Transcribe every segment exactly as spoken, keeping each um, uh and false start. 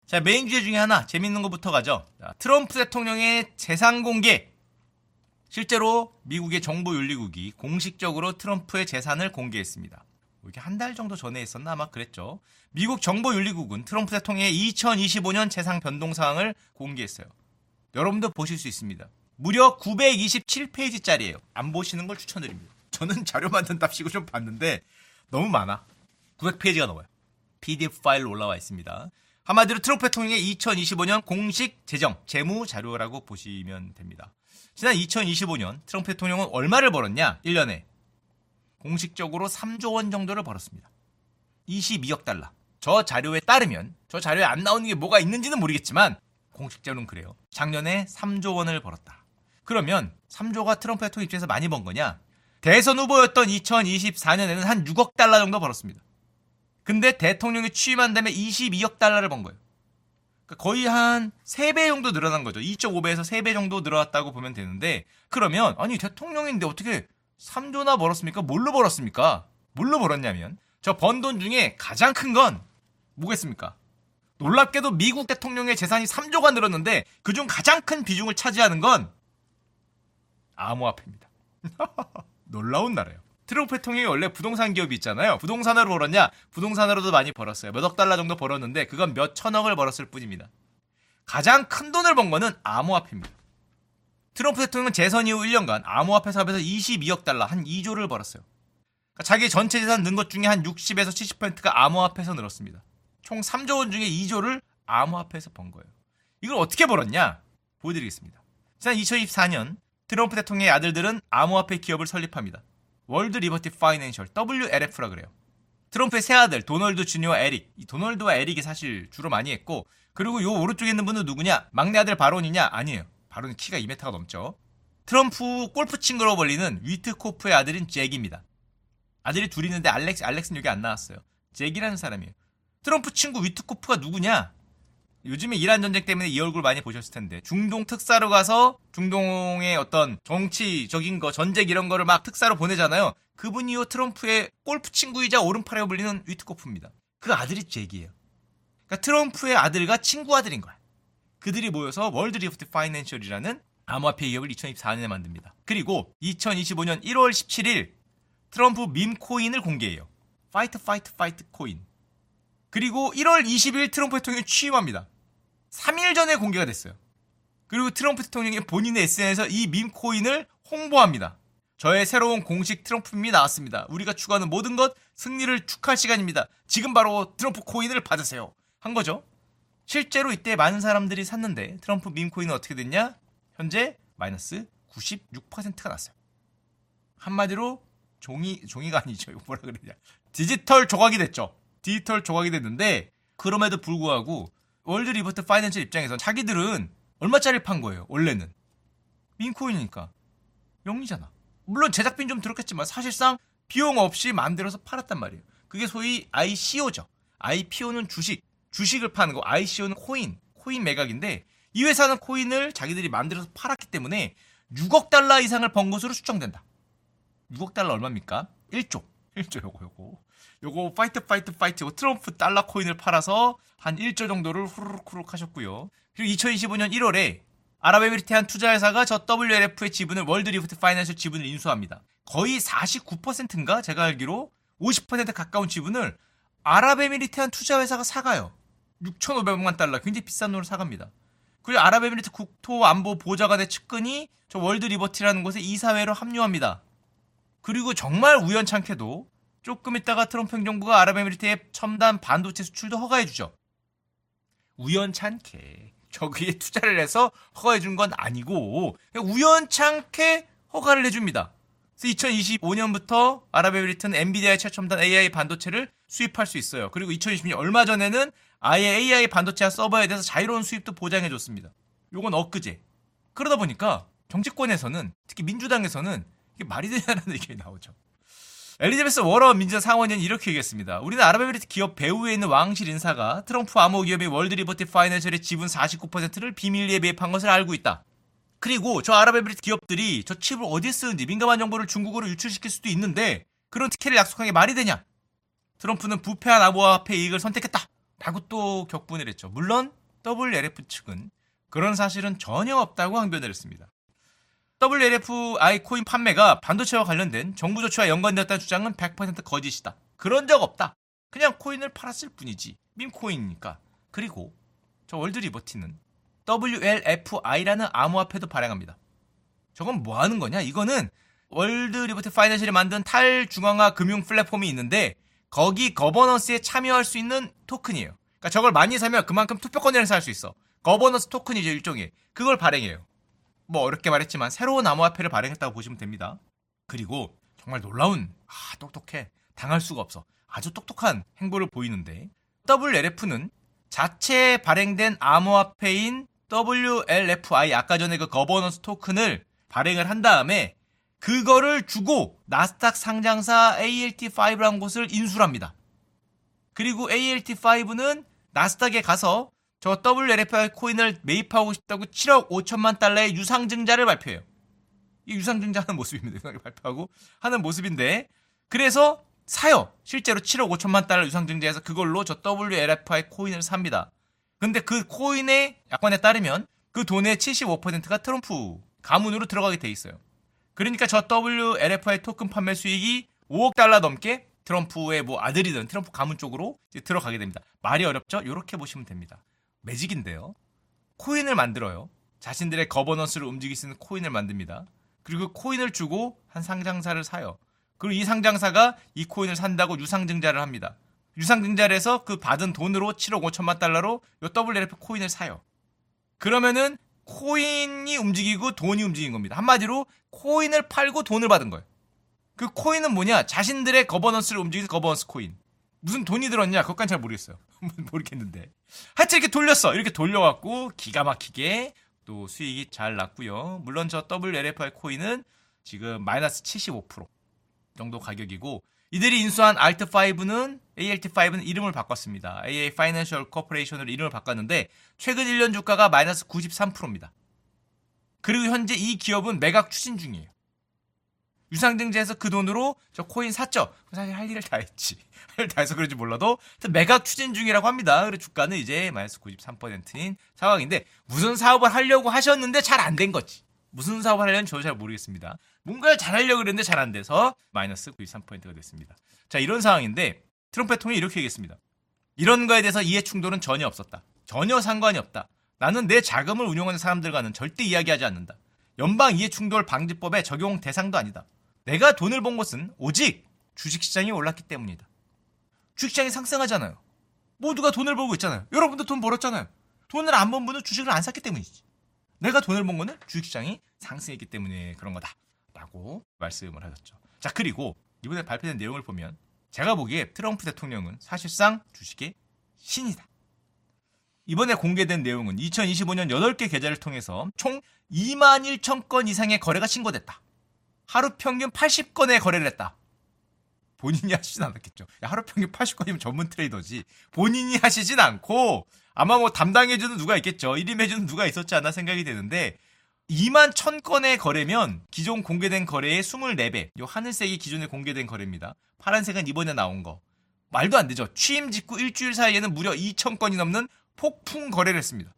자, 메인 주제 중에 하나 재밌는 것부터 가죠. 자, 트럼프 대통령의 재산 공개. 실제로 미국의 정보윤리국이 공식적으로 트럼프의 재산을 공개했습니다. 이게 한 달 정도 전에 했었나 아마 그랬죠. 미국 정보윤리국은 트럼프 대통령의 이천이십오 년 재산 변동 사항을 공개했어요. 여러분도 보실 수 있습니다. 무려 구백이십칠 페이지짜리예요. 안 보시는 걸 추천드립니다. 저는 자료 만든답시고 좀 봤는데 너무 많아. 구백 페이지가 넘어요. 피디에프 파일로 올라와 있습니다. 한마디로 트럼프 대통령의 이천이십오 년 공식 재정, 재무 자료라고 보시면 됩니다. 지난 이천이십오 년 트럼프 대통령은 얼마를 벌었냐? 일 년에. 공식적으로 삼조 원 정도를 벌었습니다. 이십이억 달러. 저 자료에 따르면, 저 자료에 안 나오는 게 뭐가 있는지는 모르겠지만 공식적으로는 그래요. 작년에 삼조 원을 벌었다. 그러면 삼조가 트럼프 대통령 입장에서 많이 번 거냐? 대선 후보였던 이천이십사 년에는 한 육억 달러 정도 벌었습니다. 근데 대통령이 취임한 다음에 이십이억 달러를 번 거예요. 그러니까 거의 한 세 배 정도 늘어난 거죠. 이 점 오 배에서 세 배 정도 늘어났다고 보면 되는데, 그러면 아니 대통령인데 어떻게 삼조나 벌었습니까? 뭘로 벌었습니까? 뭘로 벌었냐면 저 번 돈 중에 가장 큰 건 뭐겠습니까? 놀랍게도 미국 대통령의 재산이 삼조가 늘었는데 그중 가장 큰 비중을 차지하는 건 암호화폐입니다. 놀라운 나라예요. 트럼프 대통령이 원래 부동산 기업이 있잖아요. 부동산으로 벌었냐? 부동산으로도 많이 벌었어요. 몇억 달러 정도 벌었는데 그건 몇 천억을 벌었을 뿐입니다. 가장 큰 돈을 번 거는 암호화폐입니다. 트럼프 대통령은 재선 이후 일 년간 암호화폐 사업에서 이십이억 달러, 한 이조를 벌었어요. 그러니까 자기 전체 재산 는 것 중에 한 육십에서 칠십 퍼센트가 암호화폐에서 늘었습니다. 총 삼조 원 중에 이조를 암호화폐에서 번 거예요. 이걸 어떻게 벌었냐? 보여드리겠습니다. 지난 이천이십사 년 트럼프 대통령의 아들들은 암호화폐 기업을 설립합니다. 월드 리버티 파이낸셜, 더블유 엘 에프라 그래요. 트럼프의 세 아들 도널드 주니어와 에릭, 이 도널드와 에릭이 사실 주로 많이 했고, 그리고 요 오른쪽에 있는 분은 누구냐? 막내 아들 바론이냐? 아니에요. 바론은 키가 이 미터가 넘죠. 트럼프 골프 친구로 불리는 위트코프의 아들인 잭입니다. 아들이 둘이 있는데 알렉스, 알렉스는 여기 안 나왔어요. 잭이라는 사람이에요. 트럼프 친구 위트코프가 누구냐? 요즘에 이란 전쟁 때문에 이 얼굴 많이 보셨을 텐데, 중동 특사로 가서 중동의 어떤 정치적인 거, 전쟁 이런 거를 막 특사로 보내잖아요. 그분이요 트럼프의 골프 친구이자 오른팔이라고 불리는 위트코프입니다. 그 아들이 잭이에요. 그러니까 트럼프의 아들과 친구 아들인 거야. 그들이 모여서 월드 리버티 파이낸셜이라는 암호화폐 기업을 이천이십사 년에 만듭니다. 그리고 이천이십오 년 일월 십칠일 트럼프 밈 코인을 공개해요. 파이트 파이트 파이트 코인. 그리고 일월 이십일 트럼프 대통령이 취임합니다. 삼 일 전에 공개가 됐어요. 그리고 트럼프 대통령이 본인의 에스엔에스에서 이 밈 코인을 홍보합니다. 저의 새로운 공식 트럼프 밈이 나왔습니다. 우리가 추구하는 모든 것, 승리를 축하할 시간입니다. 지금 바로 트럼프 코인을 받으세요. 한 거죠. 실제로 이때 많은 사람들이 샀는데 트럼프 밈 코인은 어떻게 됐냐? 현재 마이너스 구십육 퍼센트가 났어요. 한마디로 종이, 종이가 아니죠. 이거 뭐라 그러냐. 디지털 조각이 됐죠. 디지털 조각이 됐는데, 그럼에도 불구하고 월드 리버티 파이낸셜 입장에선 자기들은 얼마짜리 판 거예요. 원래는 밈코인이니까 영리잖아. 물론 제작비는 좀 들었겠지만 사실상 비용 없이 만들어서 팔았단 말이에요. 그게 소위 아이씨오죠. 아이피오는 주식, 주식을 파는 거. 아이씨오는 코인, 코인 매각인데, 이 회사는 코인을 자기들이 만들어서 팔았기 때문에 육억 달러 이상을 번 것으로 추정된다. 육억 달러 얼마입니까? 일조. 일조 요거 요거. 요거 파이트 파이트 파이트 트럼프 달러 코인을 팔아서 한 일조 정도를 후루룩 후루룩 하셨고요. 그리고 이천이십오 년 일월에 아랍에미리트 한 투자회사가 저 더블유 엘 에프의 지분을 월드 리버티 파이낸셜 지분을 인수합니다. 거의 사십구 퍼센트인가? 제가 알기로 오십 퍼센트 가까운 지분을 아랍에미리트 한 투자회사가 사가요. 육천오백만 달러. 굉장히 비싼 돈을 사갑니다. 그리고 아랍에미리트 국토안보보좌관의 측근이 저 월드 리버티라는 곳에 이사회로 합류합니다. 그리고 정말 우연찮게도 조금 있다가 트럼프 행정부가 아랍에미리트의 첨단 반도체 수출도 허가해주죠. 우연찮게 저기에 투자를 해서 허가해준 건 아니고 우연찮게 허가를 해줍니다. 그래서 이천이십오 년부터 아랍에미리트는 엔비디아의 최첨단 에이아이 반도체를 수입할 수 있어요. 그리고 이천이십 년 얼마 전에는 아예 에이아이 반도체와 서버에 대해서 자유로운 수입도 보장해줬습니다. 요건 엊그제. 그러다 보니까 정치권에서는, 특히 민주당에서는 이게 말이 되냐는 얘기 나오죠. 엘리자베스 워런 민주당 상원의원이 이렇게 얘기했습니다. 우리는 아랍에미리트 기업 배후에 있는 왕실 인사가 트럼프 암호 기업인 월드 리버티 파이낸셜의 지분 사십구 퍼센트를 비밀리에 매입한 것을 알고 있다. 그리고 저 아랍에미리트 기업들이 저 칩을 어디에 쓰는지 민감한 정보를 중국으로 유출시킬 수도 있는데 그런 특혜를 약속한 게 말이 되냐? 트럼프는 부패한 암호화폐 이익을 선택했다. 라고 또 격분을 했죠. 물론 더블유엘에프 측은 그런 사실은 전혀 없다고 항변을 했습니다. 더블유엘에프아이 코인 판매가 반도체와 관련된 정부 조치와 연관되었다는 주장은 백 퍼센트 거짓이다. 그런 적 없다. 그냥 코인을 팔았을 뿐이지. 밈코인이니까. 그리고 저 월드리버티는 더블유엘에프아이라는 암호화폐도 발행합니다. 저건 뭐 하는 거냐? 이거는 월드리버티 파이낸셜이 만든 탈중앙화 금융 플랫폼이 있는데 거기 거버넌스에 참여할 수 있는 토큰이에요. 그러니까 저걸 많이 사면 그만큼 투표권을 행사할 수 있어. 거버넌스 토큰이죠, 일종의. 그걸 발행해요. 뭐 어렵게 말했지만 새로운 암호화폐를 발행했다고 보시면 됩니다. 그리고 정말 놀라운, 아 똑똑해. 당할 수가 없어. 아주 똑똑한 행보를 보이는데 더블유엘에프는 자체 발행된 암호화폐인 더블유엘에프아이, 아까 전에 그 거버넌스 토큰을 발행을 한 다음에 그거를 주고 나스닥 상장사 에이엘티5라는 곳을 인수를 합니다. 그리고 에이엘티5는 나스닥에 가서 저 더블유엘에프아이 코인을 매입하고 싶다고 칠억 오천만 달러의 유상증자를 발표해요. 이 유상증자하는 모습입니다. 발표하고 하는 모습인데, 그래서 사요. 실제로 칠억 오천만 달러 유상증자해서 그걸로 저 더블유엘에프아이 코인을 삽니다. 근데 그 코인의 약관에 따르면 그 돈의 칠십오 퍼센트가 트럼프 가문으로 들어가게 돼 있어요. 그러니까 저 더블유엘에프아이 토큰 판매 수익이 오억 달러 넘게 트럼프의 뭐 아들이든 트럼프 가문 쪽으로 이제 들어가게 됩니다. 말이 어렵죠? 이렇게 보시면 됩니다. 매직인데요. 코인을 만들어요. 자신들의 거버넌스를 움직일 수 있는 코인을 만듭니다. 그리고 코인을 주고 한 상장사를 사요. 그리고 이 상장사가 이 코인을 산다고 유상증자를 합니다. 유상증자를 해서 그 받은 돈으로 칠억 오천만 달러로 이 더블유엘에프 코인을 사요. 그러면은 코인이 움직이고 돈이 움직인 겁니다. 한마디로 코인을 팔고 돈을 받은 거예요. 그 코인은 뭐냐? 자신들의 거버넌스를 움직이는 거버넌스 코인. 무슨 돈이 들었냐? 그것까지 잘 모르겠어요. 모르겠는데. 하여튼 이렇게 돌렸어. 이렇게 돌려갖고 기가 막히게 또 수익이 잘 났고요. 물론 저 더블유엘에프아이 코인은 지금 마이너스 칠십오 퍼센트 정도 가격이고, 이들이 인수한 알트오는 에이엘티오는 이름을 바꿨습니다. 에이에이 파이낸셜 코퍼레이션으로 이름을 바꿨는데 최근 일 년 주가가 마이너스 구십삼 퍼센트입니다. 그리고 현재 이 기업은 매각 추진 중이에요. 유상증자해서 그 돈으로 저 코인 샀죠. 사실 할 일을 다 했지. 할 일 다 해서 그런지 몰라도 매각 추진 중이라고 합니다. 그래서 주가는 이제 마이너스 구십삼 퍼센트인 상황인데, 무슨 사업을 하려고 하셨는데 잘 안 된 거지. 무슨 사업을 하려는지 저도 잘 모르겠습니다. 뭔가를 잘 하려고 그랬는데 잘 안 돼서 마이너스 구십삼 퍼센트가 됐습니다. 자, 이런 상황인데 트럼프 대통령이 이렇게 얘기했습니다. 이런 거에 대해서 이해 충돌은 전혀 없었다. 전혀 상관이 없다. 나는 내 자금을 운용하는 사람들과는 절대 이야기하지 않는다. 연방 이해충돌 방지법의 적용 대상도 아니다. 내가 돈을 번 것은 오직 주식시장이 올랐기 때문이다. 주식시장이 상승하잖아요. 모두가 돈을 벌고 있잖아요. 여러분도 돈 벌었잖아요. 돈을 안 번 분은 주식을 안 샀기 때문이지. 내가 돈을 번 거는 주식시장이 상승했기 때문에 그런 거다 라고 말씀을 하셨죠. 자, 그리고 이번에 발표된 내용을 보면 제가 보기에 트럼프 대통령은 사실상 주식의 신이다. 이번에 공개된 내용은 이천이십오 년 여덟 개 계좌를 통해서 총 이만 천 건 이상의 거래가 신고됐다. 하루 평균 팔십 건의 거래를 했다. 본인이 하시진 않았겠죠. 야, 하루 평균 팔십 건이면 전문 트레이더지. 본인이 하시진 않고 아마 뭐 담당해주는 누가 있겠죠. 일임해주는 누가 있었지 않나 생각이 되는데, 이만 천 건의 거래면 기존 공개된 거래의 이십사 배. 요 하늘색이 기존에 공개된 거래입니다. 파란색은 이번에 나온 거. 말도 안 되죠. 취임 직후 일주일 사이에는 무려 이천 건이 넘는 폭풍 거래를 했습니다.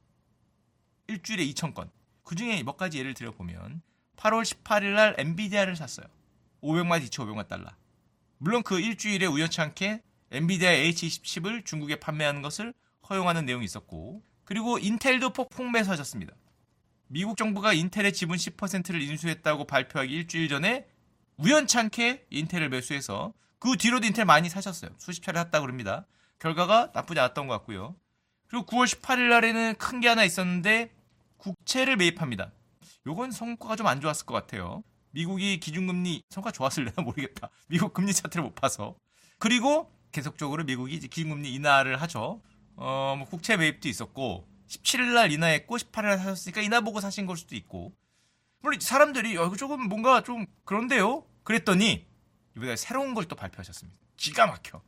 일주일에 이천 건. 그 중에 몇 가지 예를 들어보면 팔월 십팔일 날 엔비디아를 샀어요. 오백만 이천오백만 달러. 물론 그 일주일에 우연치 않게 엔비디아 에이치 이십칠을 중국에 판매하는 것을 허용하는 내용이 있었고, 그리고 인텔도 폭풍 매수하셨습니다. 미국 정부가 인텔의 지분 십 퍼센트를 인수했다고 발표하기 일주일 전에 우연치 않게 인텔을 매수해서 그 뒤로도 인텔 많이 사셨어요. 수십 차례 샀다고 합니다. 결과가 나쁘지 않았던 것 같고요. 그리고 구월 십팔일 날에는 큰 게 하나 있었는데 국채를 매입합니다. 요건 성과가 좀 안 좋았을 것 같아요. 미국이 기준금리, 성과 좋았을래나 모르겠다. 미국 금리 차트를 못 봐서. 그리고 계속적으로 미국이 이제 기준금리 인하를 하죠. 어, 뭐 국채 매입도 있었고, 십칠일 날 인하했고 십팔일 날 사셨으니까 인하 보고 사신 걸 수도 있고. 물론 사람들이 야, 이거 조금 뭔가 좀 그런데요? 그랬더니 이번에 새로운 걸 또 발표하셨습니다. 기가 막혀.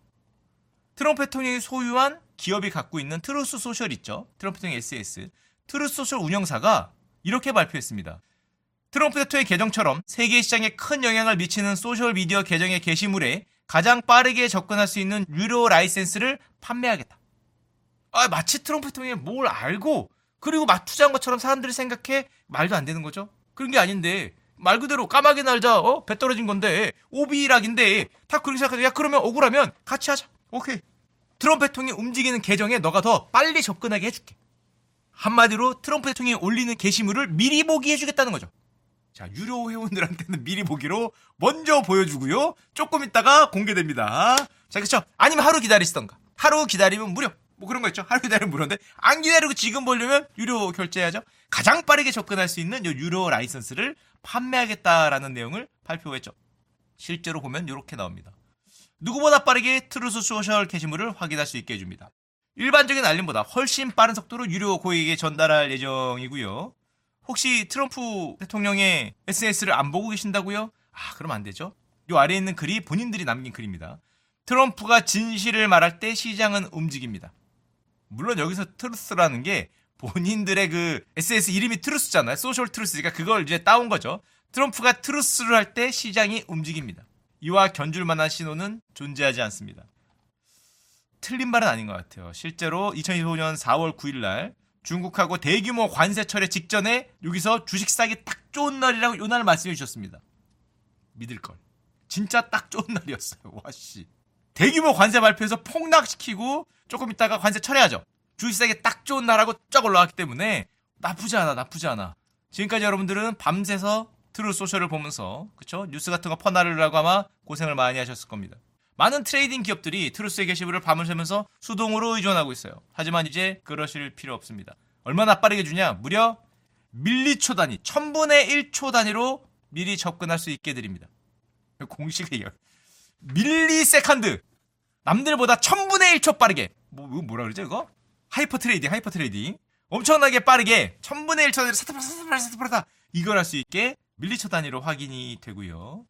트럼프 대통령이 소유한 기업이 갖고 있는 트루스 소셜 있죠? 트럼프 대통령 에스에스. 트루스 소셜 운영사가 이렇게 발표했습니다. 트럼프 대통령의 계정처럼 세계 시장에 큰 영향을 미치는 소셜미디어 계정의 게시물에 가장 빠르게 접근할 수 있는 유료 라이센스를 판매하겠다. 아, 마치 트럼프 대통령이 뭘 알고 그리고 막 투자한 것처럼 사람들이 생각해. 말도 안 되는 거죠. 그런 게 아닌데 말 그대로 까마귀 날자 어? 배 떨어진 건데 오비락인데 다 그렇게 생각하자. 야 그러면 억울하면 같이 하자. 오케이. 트럼프 대통령이 움직이는 계정에 너가 더 빨리 접근하게 해줄게. 한마디로 트럼프 대통령이 올리는 게시물을 미리 보기 해주겠다는 거죠. 자, 유료 회원들한테는 미리 보기로 먼저 보여주고요. 조금 있다가 공개됩니다. 자, 그렇죠? 아니면 하루 기다리시던가. 하루 기다리면 무료. 뭐 그런 거 있죠. 하루 기다리면 무료인데 안 기다리고 지금 보려면 유료 결제해야죠. 가장 빠르게 접근할 수 있는 요 유료 라이선스를 판매하겠다라는 내용을 발표했죠. 실제로 보면 이렇게 나옵니다. 누구보다 빠르게 트루스 소셜 게시물을 확인할 수 있게 해줍니다. 일반적인 알림보다 훨씬 빠른 속도로 유료 고객에게 전달할 예정이고요. 혹시 트럼프 대통령의 에스엔에스를 안 보고 계신다고요? 아, 그럼 안 되죠. 요 아래에 있는 글이 본인들이 남긴 글입니다. 트럼프가 진실을 말할 때 시장은 움직입니다. 물론 여기서 트루스라는 게 본인들의 그 에스엔에스 이름이 트루스잖아요. 소셜 트루스니까 그걸 이제 따온 거죠. 트럼프가 트루스를 할 때 시장이 움직입니다. 이와 견줄 만한 신호는 존재하지 않습니다. 틀린 말은 아닌 것 같아요. 실제로 이천이십오 년 사월 구일 날 중국하고 대규모 관세 철회 직전에 여기서 주식 사기 딱 좋은 날이라고 요 날 말씀해 주셨습니다. 믿을걸. 진짜 딱 좋은 날이었어요. 와씨. 대규모 관세 발표해서 폭락시키고 조금 있다가 관세 철회하죠. 주식 사기 딱 좋은 날하고 쫙 올라갔기 때문에 나쁘지 않아 나쁘지 않아. 지금까지 여러분들은 밤새서 트루 소셜을 보면서 그쵸? 뉴스 같은 거 퍼나르려고 아마 고생을 많이 하셨을 겁니다. 많은 트레이딩 기업들이 트루스의 게시물을 밤을 새면서 수동으로 의존하고 있어요. 하지만 이제 그러실 필요 없습니다. 얼마나 빠르게 주냐? 무려 밀리초 단위, 천분의 일 초 단위로 미리 접근할 수 있게 해드립니다. 공식 얘기야. 밀리세컨드. 남들보다 천분의 일 초 빠르게. 뭐, 뭐라 그러죠 이거? 하이퍼 트레이딩, 하이퍼 트레이딩. 엄청나게 빠르게 천분의 일 초 단위로 사타파라 사타파라 사타파라 이걸 할 수 있게 밀리초 단위로 확인이 되고요.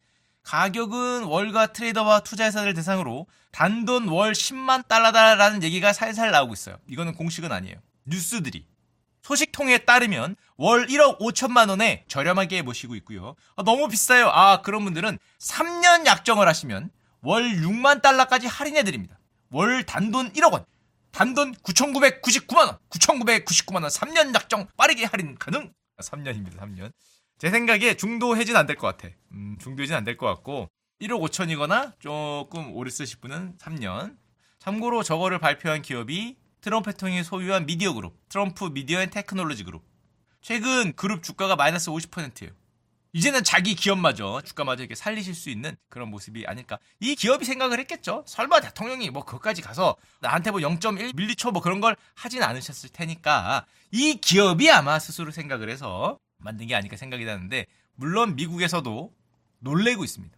가격은 월가 트레이더와 투자회사들 대상으로 단돈 월 십만 달러다라는 얘기가 살살 나오고 있어요. 이거는 공식은 아니에요. 뉴스들이. 소식통에 따르면 월 일억 오천만 원에 저렴하게 모시고 있고요. 아, 너무 비싸요. 아, 그런 분들은 삼 년 약정을 하시면 월 육만 달러까지 할인해드립니다. 월 단돈 일억 원. 단돈 구천구백구십구만 원. 구천구백구십구만 원. 삼 년 약정 빠르게 할인 가능. 삼 년입니다. 삼 년. 제 생각에 중도 해지는 안 될 것 같아. 음, 중도 해지는 안 될 것 같고 일억 오천이거나 조금 오래 쓰실 분은 삼 년. 참고로 저거를 발표한 기업이 트럼프 대통령이 소유한 미디어 그룹, 트럼프 미디어 앤 테크놀로지 그룹. 최근 그룹 주가가 마이너스 오십 퍼센트예요. 이제는 자기 기업마저 주가마저 이렇게 살리실 수 있는 그런 모습이 아닐까. 이 기업이 생각을 했겠죠. 설마 대통령이 뭐 그것까지 가서 나한테 뭐 영 점 일 밀리초 뭐 그런 걸 하진 않으셨을 테니까 이 기업이 아마 스스로 생각을 해서 만든 게 아닐까 생각이 나는데 물론 미국에서도 놀래고 있습니다.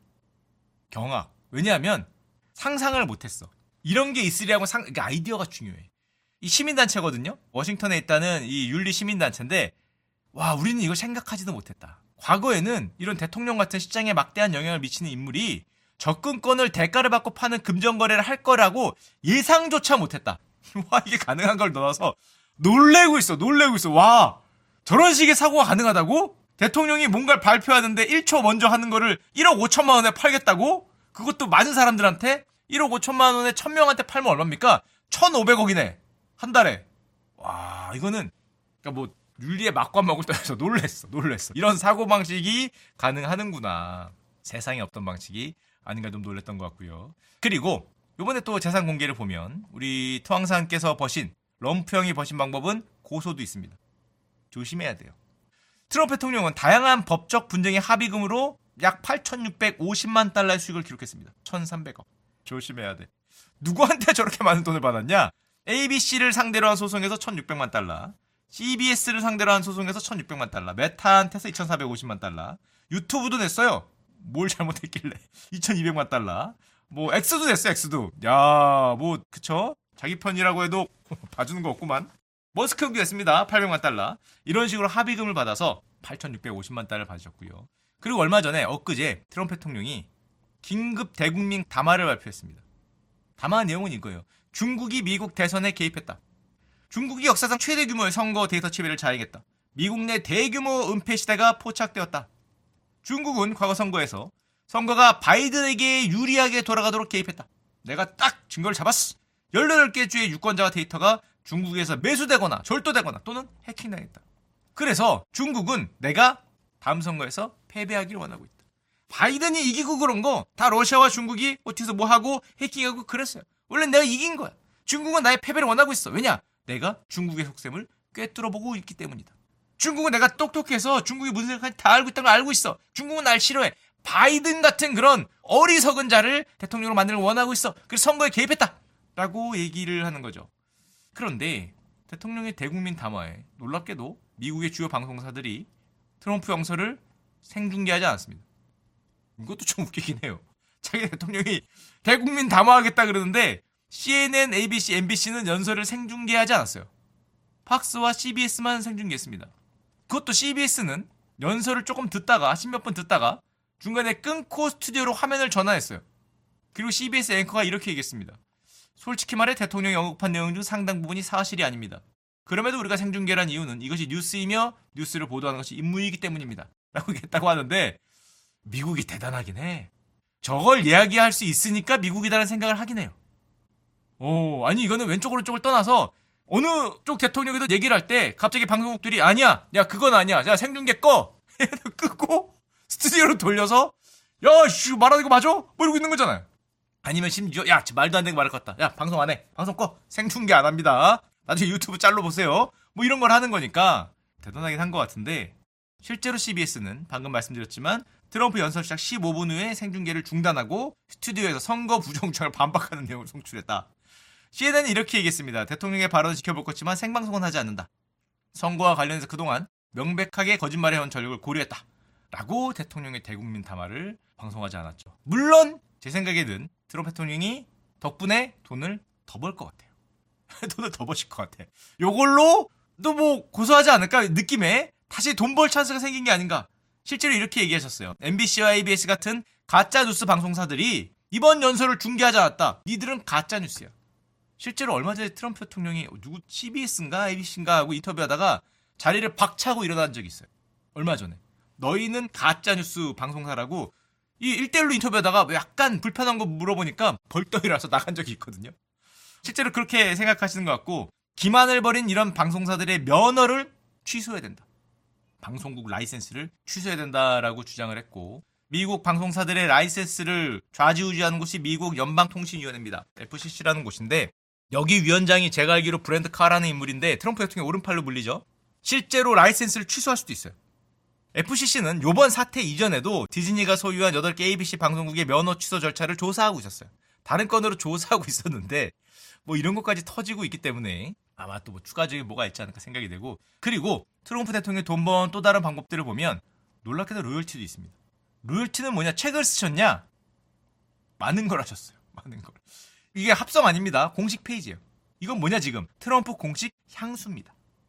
경악. 왜냐하면 상상을 못했어. 이런 게 있으려고 상, 그러니까 아이디어가 중요해. 이 시민단체거든요. 워싱턴에 있다는 이 윤리 시민단체인데 와 우리는 이걸 생각하지도 못했다. 과거에는 이런 대통령 같은 시장에 막대한 영향을 미치는 인물이 접근권을 대가를 받고 파는 금전거래를 할 거라고 예상조차 못했다. 와 이게 가능한 걸 넣어서 놀래고 있어. 놀래고 있어. 와 저런 식의 사고가 가능하다고? 대통령이 뭔가를 발표하는데 일 초 먼저 하는 거를 일억 오천만 원에 팔겠다고? 그것도 많은 사람들한테? 일억 오천만 원에 천 명한테 팔면 얼마입니까? 천오백억이네. 한 달에. 와 이거는 그러니까 뭐 윤리의 막관막을 떠나서 놀랬어. 놀랬어. 이런 사고방식이 가능하는구나. 세상에 없던 방식이 아닌가 좀 놀랬던 것 같고요. 그리고 이번에 또 재산 공개를 보면 우리 토항사님께서 버신 럼프형이 버신 방법은 고소도 있습니다. 조심해야 돼요. 트럼프 대통령은 다양한 법적 분쟁의 합의금으로 약 팔천육백오십만 달러의 수익을 기록했습니다. 천삼백억. 조심해야 돼. 누구한테 저렇게 많은 돈을 받았냐? 에이비씨를 상대로 한 소송에서 천육백만 달러, 씨비에스를 상대로 한 소송에서 천육백만 달러, 메타한테서 이천사백오십만 달러, 유튜브도 냈어요. 뭘 잘못했길래. 이천이백만 달러. 뭐 엑스도 냈어요. 엑스도. 야, 뭐 그쵸? 자기 편이라고 해도 봐주는 거 없구만. 머스크 형도 냈습니다. 팔백만 달러. 이런 식으로 합의금을 받아서 팔천육백오십만 달러를 받으셨고요. 그리고 얼마 전에 엊그제 트럼프 대통령이 긴급 대국민 담화를 발표했습니다. 담화 내용은 이거예요. 중국이 미국 대선에 개입했다. 중국이 역사상 최대 규모의 선거 데이터 취배를 자행했다. 미국 내 대규모 은폐 시대가 포착되었다. 중국은 과거 선거에서 선거가 바이든에게 유리하게 돌아가도록 개입했다. 내가 딱 증거를 잡았어. 열여덟 개 주의 유권자와 데이터가 중국에서 매수되거나 절도되거나 또는 해킹당했다. 그래서 중국은 내가 다음 선거에서 패배하기를 원하고 있다. 바이든이 이기고 그런 거 다 러시아와 중국이 어디서 뭐하고 해킹하고 그랬어요. 원래 내가 이긴 거야. 중국은 나의 패배를 원하고 있어. 왜냐? 내가 중국의 속셈을 꿰뚫어보고 있기 때문이다. 중국은 내가 똑똑해서 중국이 무슨 생각하는지 다 알고 있다는 걸 알고 있어. 중국은 날 싫어해. 바이든 같은 그런 어리석은 자를 대통령으로 만들기 원하고 있어. 그래서 선거에 개입했다. 라고 얘기를 하는 거죠. 그런데 대통령의 대국민 담화에 놀랍게도 미국의 주요 방송사들이 트럼프 연설을 생중계하지 않았습니다. 이것도 좀 웃기긴 해요. 자기 대통령이 대국민 담화하겠다 그러는데 씨엔엔, 에이비씨, 엠비씨는 연설을 생중계하지 않았어요. 팍스와 씨비에스만 생중계했습니다. 그것도 씨비에스는 연설을 조금 듣다가 십몇 분 듣다가 중간에 끊고 스튜디오로 화면을 전환했어요. 그리고 씨비에스 앵커가 이렇게 얘기했습니다. 솔직히 말해 대통령이 언급한 내용 중 상당 부분이 사실이 아닙니다. 그럼에도 우리가 생중계한 이유는 이것이 뉴스이며 뉴스를 보도하는 것이 임무이기 때문입니다. 라고 얘기했다고 하는데 미국이 대단하긴 해. 저걸 이야기할 수 있으니까 미국이다라는 생각을 하긴 해요. 오, 아니 이거는 왼쪽 오른쪽을 떠나서 어느 쪽 대통령이든 얘기를 할 때 갑자기 방송국들이 아니야, 야 그건 아니야, 자 생중계 꺼 끄고 스튜디오로 돌려서 야 씨 말하는 거 맞아? 뭐 이러고 있는 거잖아요. 아니면 심지어 야 말도 안 되는 거 말할 것 같다, 야 방송 안 해, 방송 꺼, 생중계 안 합니다, 나중에 유튜브 짤로 보세요, 뭐 이런 걸 하는 거니까 대단하긴 한 것 같은데 실제로 씨비에스는 방금 말씀드렸지만 트럼프 연설 시작 십오 분 후에 생중계를 중단하고 스튜디오에서 선거 부정청을 반박하는 내용을 송출했다. 씨엔엔은 이렇게 얘기했습니다. 대통령의 발언을 지켜볼 것지만 생방송은 하지 않는다. 선거와 관련해서 그동안 명백하게 거짓말해온 전력을 고려했다. 라고 대통령의 대국민 담화를 방송하지 않았죠. 물론 제 생각에는 트럼프 대통령이 덕분에 돈을 더 벌 것 같아요. 돈을 더 버실 것 같아. 요걸로 또 뭐 고소하지 않을까 느낌에 다시 돈 벌 찬스가 생긴 게 아닌가. 실제로 이렇게 얘기하셨어요. 엠비씨와 에이비에스 같은 가짜뉴스 방송사들이 이번 연설을 중계하지 않았다. 니들은 가짜뉴스야. 실제로 얼마 전에 트럼프 대통령이 누구 씨비에스인가 에이비씨인가 하고 인터뷰하다가 자리를 박차고 일어난 적이 있어요. 얼마 전에. 너희는 가짜뉴스 방송사라고 이 일대일로 인터뷰하다가 약간 불편한 거 물어보니까 벌떡 일어나서 나간 적이 있거든요. 실제로 그렇게 생각하시는 것 같고 기만을 벌인 이런 방송사들의 면허를 취소해야 된다. 방송국 라이센스를 취소해야 된다라고 주장을 했고 미국 방송사들의 라이센스를 좌지우지하는 곳이 미국 연방통신위원회입니다. 에프씨씨라는 곳인데 여기 위원장이 제가 알기로 브랜드 카라는 인물인데 트럼프 대통령의 오른팔로 불리죠. 실제로 라이센스를 취소할 수도 있어요. 에프씨씨는 이번 사태 이전에도 디즈니가 소유한 여덟 개 에이비씨 방송국의 면허 취소 절차를 조사하고 있었어요. 다른 건으로 조사하고 있었는데 뭐 이런 것까지 터지고 있기 때문에 아마 또 뭐 추가적인 뭐가 있지 않을까 생각이 되고 그리고 트럼프 대통령의 돈 번 또 다른 방법들을 보면 놀랍게도 로열티도 있습니다. 로열티는 뭐냐? 책을 쓰셨냐? 많은 걸 하셨어요. 많은 걸. 이게 합성 아닙니다. 공식 페이지예요. 이건 뭐냐 지금? 트럼프 공식 향수입니다.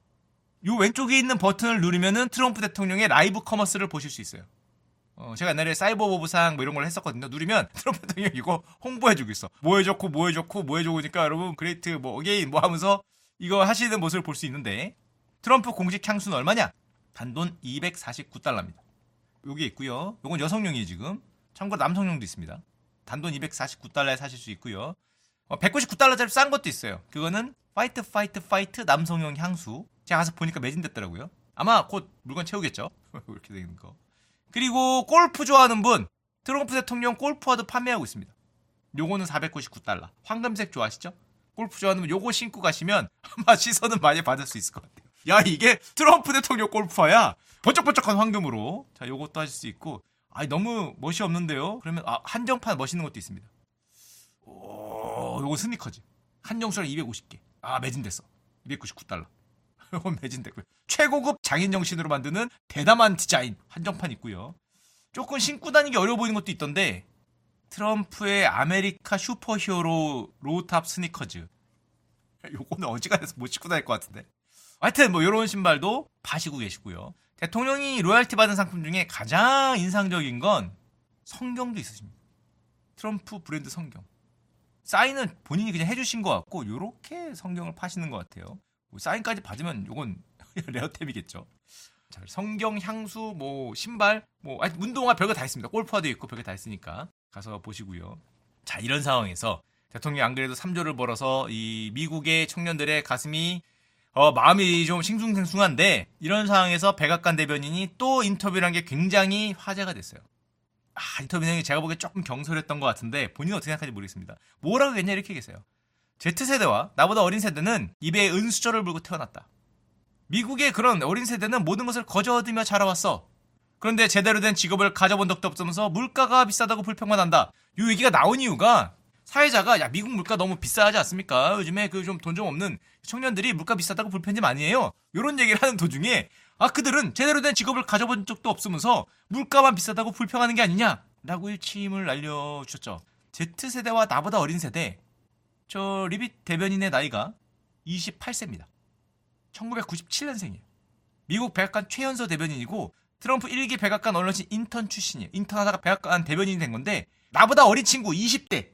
요 왼쪽에 있는 버튼을 누르면은 트럼프 대통령의 라이브 커머스를 보실 수 있어요. 어, 제가 옛날에 사이버 보부상 뭐 이런 걸 했었거든요. 누르면 트럼프 대통령 이거 홍보해주고 있어. 뭐 해줬고 뭐 해줬고 뭐 해주고니까 여러분 그레이트 뭐 어게인 뭐 하면서 이거 하시는 모습을 볼 수 있는데 트럼프 공식 향수는 얼마냐? 단돈 이백사십구 달러입니다. 요게 있고요. 요건 여성용이에요 지금. 참고로 남성용도 있습니다. 단돈 이백사십구 달러에 사실 수 있고요. 어, 백구십구 달러짜리 싼 것도 있어요. 그거는 파이트 파이트 파이트 남성용 향수. 제가 가서 보니까 매진됐더라고요. 아마 곧 물건 채우겠죠. 이렇게 되는 거. 그리고 골프 좋아하는 분, 트럼프 대통령 골프화도 판매하고 있습니다. 요거는 사백구십구 달러. 황금색 좋아하시죠? 골프 좋아하는 분 요거 신고 가시면 아마 시선은 많이 받을 수 있을 것 같아요. 야 이게 트럼프 대통령 골프화야. 번쩍번쩍한 황금으로. 자 요것도 하실 수 있고. 아니 너무 멋이 없는데요. 그러면 아 한정판 멋있는 것도 있습니다. 오 요거 스니커즈. 한정수량 이백오십 개. 아 매진됐어. 이백구십구 달러. 이건 매진됐고요. 최고급 장인 정신으로 만드는 대담한 디자인 한정판 있고요. 조금 신고 다니기 어려워 보이는 것도 있던데 트럼프의 아메리카 슈퍼히어로 로우탑 스니커즈. 요거는 어지간해서 못 신고 다닐 것 같은데. 하여튼 뭐 이런 신발도 파시고 계시고요. 대통령이 로열티 받은 상품 중에 가장 인상적인 건 성경도 있으십니다. 트럼프 브랜드 성경. 사인은 본인이 그냥 해주신 것 같고 요렇게 성경을 파시는 것 같아요. 뭐 사인까지 받으면 요건 레어템이겠죠. 자, 성경, 향수, 뭐 신발, 뭐 운동화 별거 다 있습니다. 골프화도 있고 별거 다 있으니까 가서 보시고요. 자 이런 상황에서 대통령이 안 그래도 삼 조를 벌어서 이 미국의 청년들의 가슴이 어, 마음이 좀 싱숭생숭한데 이런 상황에서 백악관 대변인이 또 인터뷰를 한 게 굉장히 화제가 됐어요. 아, 인터뷰 내용이 제가 보기엔 조금 경솔했던 것 같은데 본인은 어떻게 생각하는지 모르겠습니다. 뭐라고 했냐 이렇게 얘기했어요. Z세대와 나보다 어린 세대는 입에 은수저를 물고 태어났다. 미국의 그런 어린 세대는 모든 것을 거저얻으며 자라왔어. 그런데 제대로 된 직업을 가져본 적도 없으면서 물가가 비싸다고 불평만 한다. 이 얘기가 나온 이유가 사회자가 야 미국 물가 너무 비싸지 않습니까? 요즘에 그 좀 돈 좀 없는 청년들이 물가 비싸다고 불평이 많이 해요. 이런 얘기를 하는 도중에 아 그들은 제대로 된 직업을 가져본 적도 없으면서 물가만 비싸다고 불평하는 게 아니냐라고 일침을 날려주셨죠. Z세대와 나보다 어린 세대 저 리빗 대변인의 나이가 이십팔 세입니다. 천구백구십칠 년생이에요. 미국 백악관 최연소 대변인이고 트럼프 일 기 백악관 언론신 인턴 출신이에요. 인턴하다가 백악관 대변인이 된 건데 나보다 어린 친구 이십 대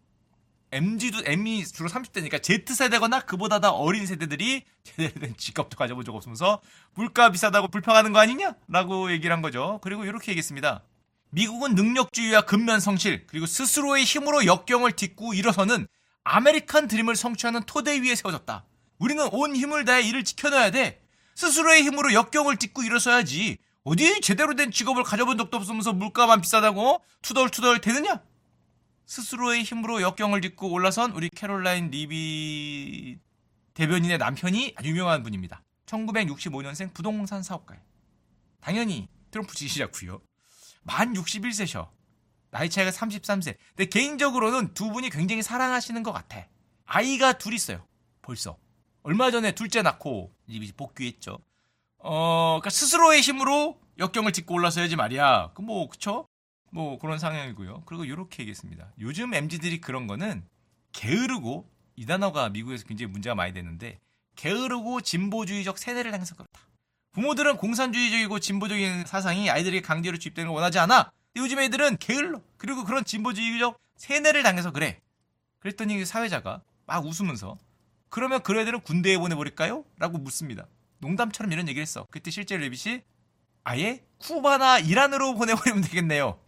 엠지도 M이 주로 삼십 대니까 Z세대거나 그보다 더 어린 세대들이 제대로 된 직업도 가져본 적 없으면서 물가 비싸다고 불평하는 거 아니냐? 라고 얘기를 한 거죠. 그리고 이렇게 얘기했습니다. 미국은 능력주의와 근면성실 그리고 스스로의 힘으로 역경을 딛고 일어서는 아메리칸 드림을 성취하는 토대 위에 세워졌다. 우리는 온 힘을 다해 이를 지켜내야 돼. 스스로의 힘으로 역경을 딛고 일어서야지. 어디 제대로 된 직업을 가져본 적도 없으면서 물가만 비싸다고 투덜투덜 대느냐? 스스로의 힘으로 역경을 딛고 올라선 우리 캐롤라인 리비 대변인의 남편이 아주 유명한 분입니다. 천구백육십오 년생 부동산 사업가예요. 당연히 트럼프 지지자고요. 만 육십일 세셔. 나이 차이가 삼십삼 세. 근데 개인적으로는 두 분이 굉장히 사랑하시는 것 같아. 아이가 둘 있어요. 벌써. 얼마 전에 둘째 낳고 이제 복귀했죠. 어, 그러니까 스스로의 힘으로 역경을 딛고 올라서야지 말이야. 그 뭐 그쵸? 뭐 그런 상황이고요. 그리고 이렇게 얘기했습니다. 요즘 엠지들이 그런 거는 게으르고 이 단어가 미국에서 굉장히 문제가 많이 되는데 게으르고 진보주의적 세대를 향해서 그렇다. 부모들은 공산주의적이고 진보적인 사상이 아이들에게 강제로 주입되는 걸 원하지 않아. 근데 요즘 애들은 게을러. 그리고 그런 진보주의적 세뇌를 당해서 그래. 그랬더니 사회자가 막 웃으면서 그러면 그 애들은 군대에 보내버릴까요? 라고 묻습니다. 농담처럼 이런 얘기를 했어. 그때 실제로 레빗이 아예 쿠바나 이란으로 보내버리면 되겠네요.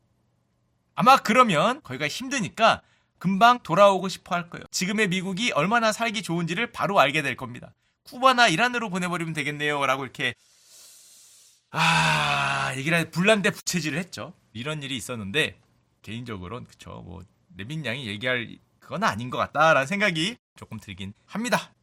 아마 그러면 거기가 힘드니까 금방 돌아오고 싶어 할 거예요. 지금의 미국이 얼마나 살기 좋은지를 바로 알게 될 겁니다. 쿠바나 이란으로 보내버리면 되겠네요. 라고 이렇게 아 얘기를 불난데 부채질을 했죠. 이런 일이 있었는데 개인적으로는 그쵸 뭐 레빈 양이 얘기할 그건 아닌 것 같다라는 생각이 조금 들긴 합니다.